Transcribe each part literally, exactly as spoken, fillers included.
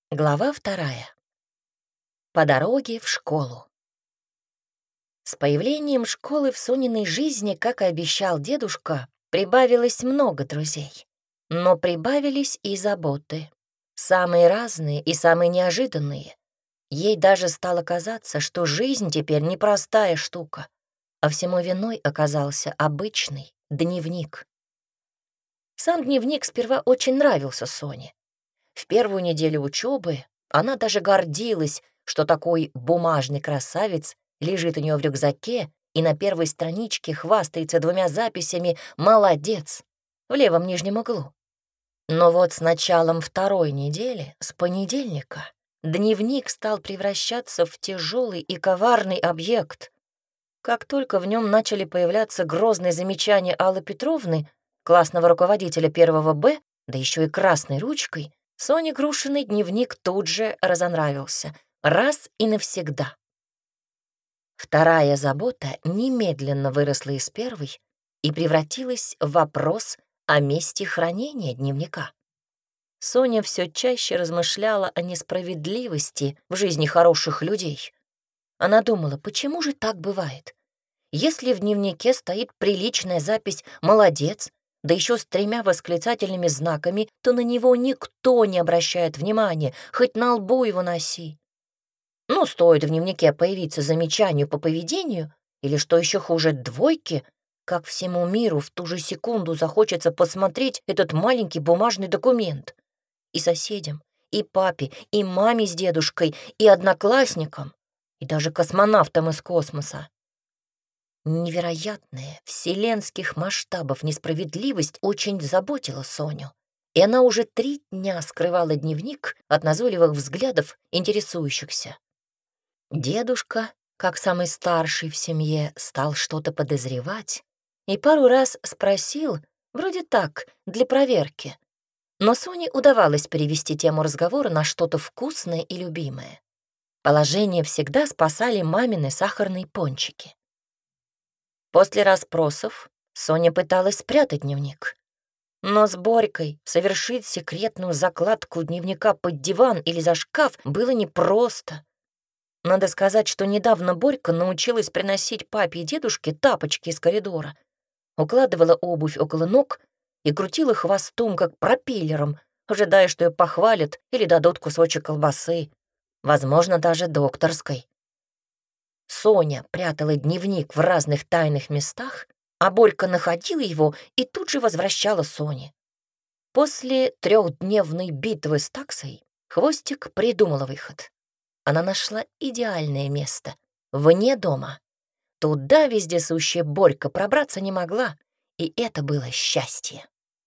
Глава вторая. По дороге в школу. С появлением школы в Сониной жизни, как и обещал дедушка, прибавилось много друзей. Но прибавились и заботы. Самые разные и самые неожиданные. Ей даже стало казаться, что жизнь теперь непростая штука, а всему виной оказался обычный дневник. Сам дневник сперва очень нравился Соне. В первую неделю учебы она даже гордилась, что такой бумажный красавец лежит у нее в рюкзаке и на первой страничке хвастается двумя записями «Молодец» в левом нижнем углу. Но вот с началом второй недели, с понедельника, дневник стал превращаться в тяжелый и коварный объект. Как только в нем начали появляться грозные замечания Аллы Петровны, классного руководителя первого Б, да еще и красной ручкой, Соне Грушиной дневник тут же разонравился, раз и навсегда. Вторая забота немедленно выросла из первой и превратилась в вопрос о месте хранения дневника. Соня все чаще размышляла о несправедливости в жизни хороших людей. Она думала, почему же так бывает? Если в дневнике стоит приличная запись «Молодец», да еще с тремя восклицательными знаками, то на него никто не обращает внимания, хоть на лбу его носи. Ну, стоит в дневнике появиться замечанию по поведению, или, что еще хуже, двойки, как всему миру в ту же секунду захочется посмотреть этот маленький бумажный документ. И соседям, и папе, и маме с дедушкой, и одноклассникам, и даже космонавтам из космоса. Невероятная, вселенских масштабов несправедливость очень заботила Соню, и она уже три дня скрывала дневник от назойливых взглядов интересующихся. Дедушка, как самый старший в семье, стал что-то подозревать и пару раз спросил, вроде так, для проверки. Но Соне удавалось перевести тему разговора на что-то вкусное и любимое. Положение всегда спасали мамины сахарные пончики. После расспросов Соня пыталась спрятать дневник. Но с Борькой совершить секретную закладку дневника под диван или за шкаф было непросто. Надо сказать, что недавно Борька научилась приносить папе и дедушке тапочки из коридора, укладывала обувь около ног и крутила хвостом, как пропеллером, ожидая, что ее похвалят или дадут кусочек колбасы, возможно, даже докторской. Соня прятала дневник в разных тайных местах, а Борька находила его и тут же возвращала Соне. После трехдневной битвы с таксой Хвостик придумала выход. Она нашла идеальное место, вне дома. Туда вездесущая Борька пробраться не могла, и это было счастье.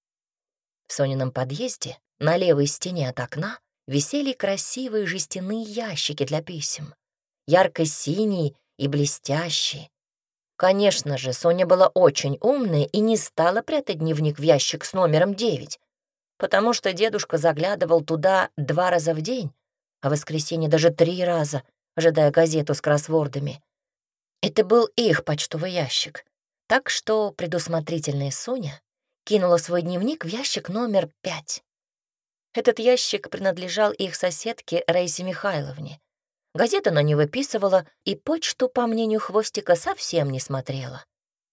В Сонином подъезде на левой стене от окна висели красивые жестяные ящики для писем, ярко-синие и блестящие. Конечно же, Соня была очень умная и не стала прятать дневник в ящик с номером девять, потому что дедушка заглядывал туда два раза в день, а в воскресенье даже три раза, ожидая газету с кроссвордами. Это был их почтовый ящик, так что предусмотрительная Соня кинула свой дневник в ящик номер пять. Этот ящик принадлежал их соседке Раисе Михайловне. Газета она не выписывала, и почту, по мнению Хвостика, совсем не смотрела.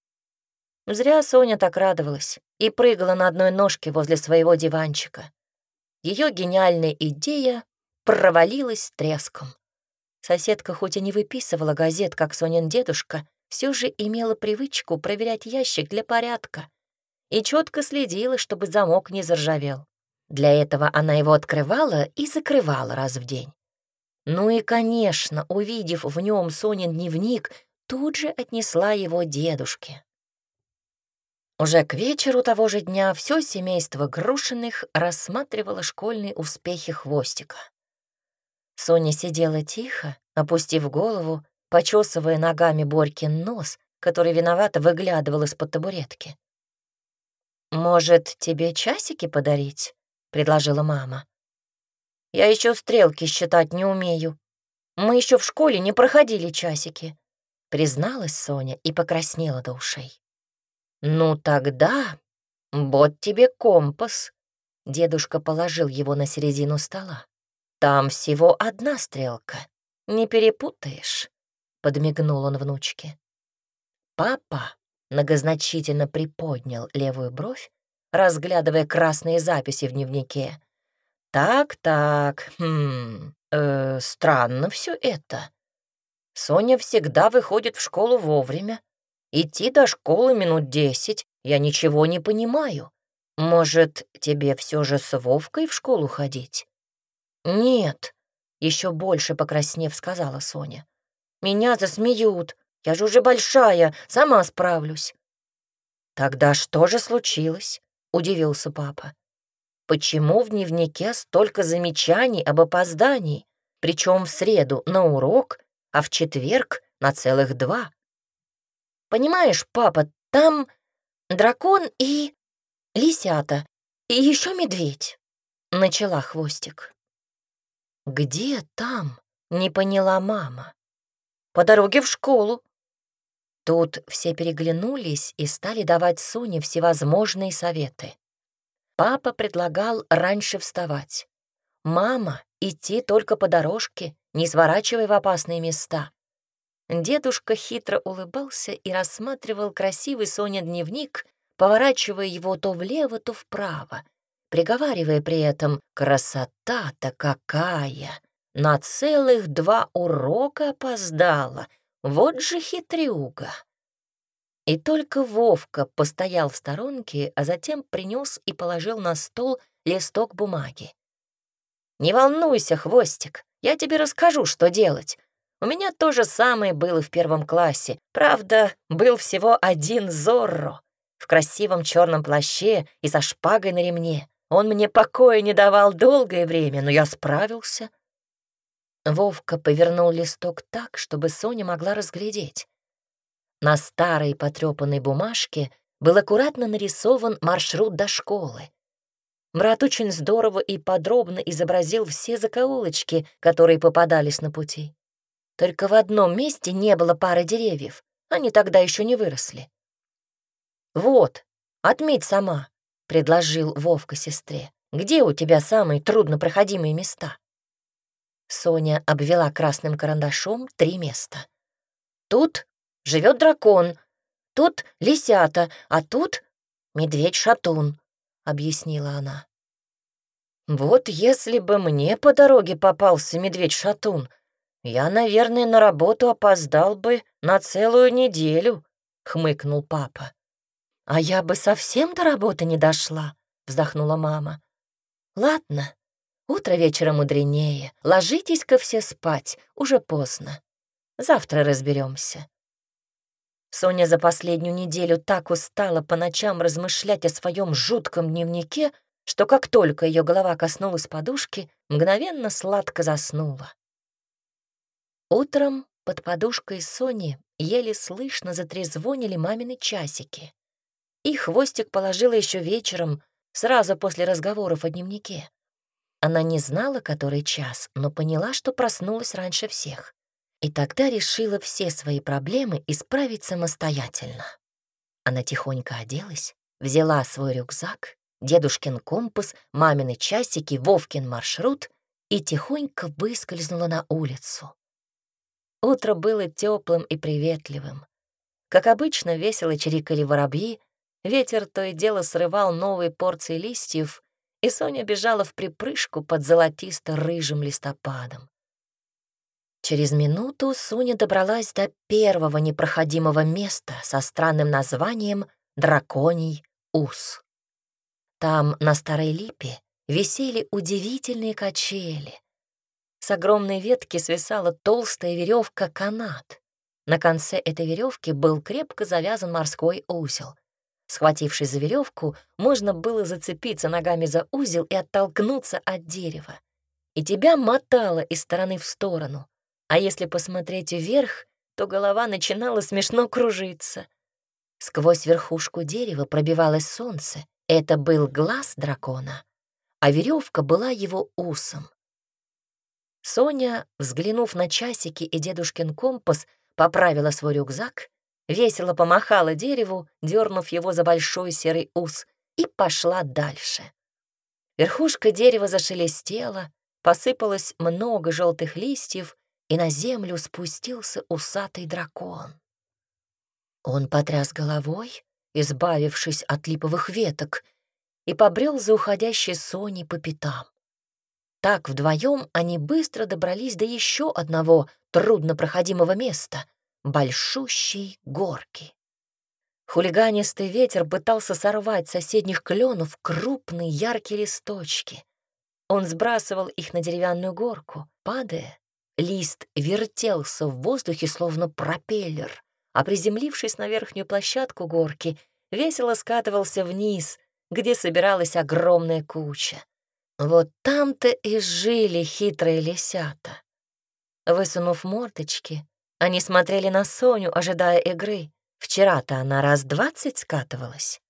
Зря Соня так радовалась и прыгала на одной ножке возле своего диванчика. Ее гениальная идея провалилась с треском. Соседка хоть и не выписывала газет, как Сонин дедушка, все же имела привычку проверять ящик для порядка и четко следила, чтобы замок не заржавел. Для этого она его открывала и закрывала раз в день. Ну и, конечно, увидев в нем Сонин дневник, тут же отнесла его дедушке. Уже к вечеру того же дня все семейство Грушиных рассматривало школьные успехи Хвостика. Соня сидела тихо, опустив голову, почесывая ногами Борькин нос, который виновато выглядывал из-под табуретки. «Может, тебе часики подарить?» — предложила мама. «Я еще стрелки считать не умею. Мы еще в школе не проходили часики», — призналась Соня и покраснела до ушей. «Ну тогда вот тебе компас». Дедушка положил его на середину стола. Там всего одна стрелка, не перепутаешь», — подмигнул он внучке. Папа многозначительно приподнял левую бровь, разглядывая красные записи в дневнике. «Так-так, хм, э, странно все это. Соня всегда выходит в школу вовремя. Идти до школы минут десять, я ничего не понимаю. Может, тебе все же с Вовкой в школу ходить?» «Нет», — еще больше покраснев, сказала Соня. «Меня засмеют. Я же уже большая, сама справлюсь». «Тогда что же случилось?» — удивился папа. «Почему в дневнике столько замечаний об опоздании, причем в среду на урок, а в четверг на целых два?» «Понимаешь, папа, там дракон и лисята, и еще медведь», — начала Хвостик. «Где там?» — не поняла мама. «По дороге в школу». Тут все переглянулись и стали давать Соне всевозможные советы. Папа предлагал раньше вставать. Мама — идти только по дорожке, не сворачивая в опасные места. Дедушка хитро улыбался и рассматривал красивый Сонин дневник, поворачивая его то влево, то вправо, приговаривая при этом: «Красота-то какая! На целых два урока опоздала! Вот же хитрюга!» И только Вовка постоял в сторонке, а затем принес и положил на стол листок бумаги. «Не волнуйся, Хвостик, я тебе расскажу, что делать. У меня то же самое было в первом классе. Правда, был всего один Зорро в красивом черном плаще и со шпагой на ремне. Он мне покоя не давал долгое время, но я справился». Вовка повернул листок так, чтобы Соня могла разглядеть. На старой потрёпанной бумажке был аккуратно нарисован маршрут до школы. Брат очень здорово и подробно изобразил все закоулочки, которые попадались на пути. Только в одном месте не было пары деревьев, они тогда еще не выросли. «Вот, отметь сама», — предложил Вовка сестре. «Где у тебя самые труднопроходимые места?» Соня обвела красным карандашом три места. «Тут живет дракон, тут лисята, а тут медведь-шатун», — объяснила она. «Вот если бы мне по дороге попался медведь-шатун, я, наверное, на работу опоздал бы на целую неделю», — хмыкнул папа. «А я бы совсем до работы не дошла», — вздохнула мама. «Ладно, утро вечера мудренее. Ложитесь-ка все спать, уже поздно. Завтра разберемся». Соня за последнюю неделю так устала по ночам размышлять о своем жутком дневнике, что как только ее голова коснулась подушки, мгновенно сладко заснула. Утром под подушкой Сони еле слышно затрезвонили мамины часики. И Хвостик положила еще вечером, сразу после разговоров о дневнике. Она не знала, который час, но поняла, что проснулась раньше всех. И тогда решила все свои проблемы исправить самостоятельно. Она тихонько оделась, взяла свой рюкзак, дедушкин компас, мамины часики, Вовкин маршрут и тихонько выскользнула на улицу. Утро было теплым и приветливым. Как обычно, весело чирикали воробьи, ветер то и дело срывал новые порции листьев, и Соня бежала вприпрыжку под золотисто-рыжим листопадом. Через минуту Соня добралась до первого непроходимого места со странным названием «Драконий ус». Там, на старой липе, висели удивительные качели. С огромной ветки свисала толстая веревка-канат. На конце этой веревки был крепко завязан морской узел. Схватившись за веревку, можно было зацепиться ногами за узел и оттолкнуться от дерева. И тебя мотало из стороны в сторону. А если посмотреть вверх, то голова начинала смешно кружиться. Сквозь верхушку дерева пробивалось солнце. Это был глаз дракона, а веревка была его усом. Соня, взглянув на часики и дедушкин компас, поправила свой рюкзак, весело помахала дереву, дернув его за большой серый ус, и пошла дальше. Верхушка дерева зашелестела, посыпалось много желтых листьев, и на землю спустился усатый дракон. Он потряс головой, избавившись от липовых веток, и побрел за уходящей Соней по пятам. Так вдвоем они быстро добрались до еще одного труднопроходимого места — большущей горки. Хулиганистый ветер пытался сорвать с соседних кленов крупные яркие листочки. Он сбрасывал их на деревянную горку. Падая, лист вертелся в воздухе, словно пропеллер, а приземлившись на верхнюю площадку горки, весело скатывался вниз, где собиралась огромная куча. Вот там-то и жили хитрые лисята. Высунув мордочки, они смотрели на Соню, ожидая игры. Вчера-то она раз двадцать скатывалась.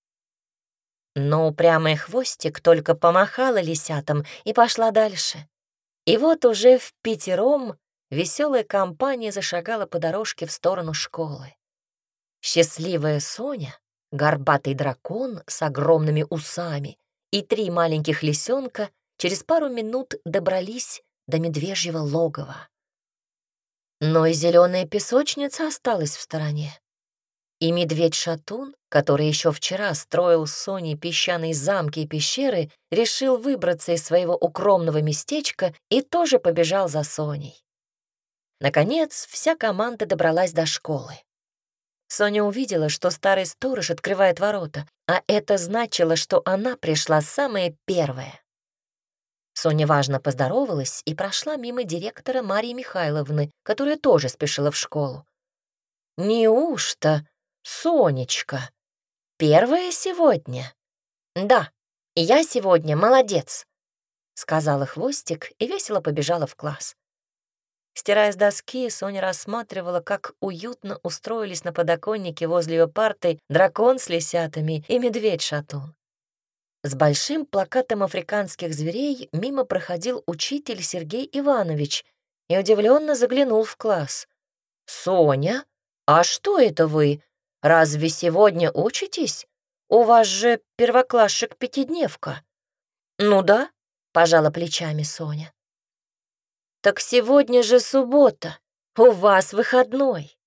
Но упрямый хвостик только помахала лисятам и пошла дальше. И вот уже впятером веселая компания зашагала по дорожке в сторону школы. Счастливая Соня, горбатый дракон с огромными усами и три маленьких лисенка через пару минут добрались до медвежьего логова. Но и зеленая песочница осталась в стороне. И медведь-шатун, который еще вчера строил с Соней песчаные замки и пещеры, решил выбраться из своего укромного местечка и тоже побежал за Соней. Наконец, вся команда добралась до школы. Соня увидела, что старый сторож открывает ворота, а это значило, что она пришла самая первая. Соня важно поздоровалась и прошла мимо директора Марии Михайловны, которая тоже спешила в школу. «Неужто, Сонечка, первая сегодня?» «Да, я сегодня молодец», — сказала Хвостик и весело побежала в класс. Стирая с доски, Соня рассматривала, как уютно устроились на подоконнике возле ее парты дракон с лисятами и медведь-шатун. С большим плакатом африканских зверей мимо проходил учитель Сергей Иванович и удивленно заглянул в класс. «Соня, а что это вы? Разве сегодня учитесь? У вас же первоклассшик-пятидневка». «Ну да», — пожала плечами Соня. «Так сегодня же суббота, у вас выходной».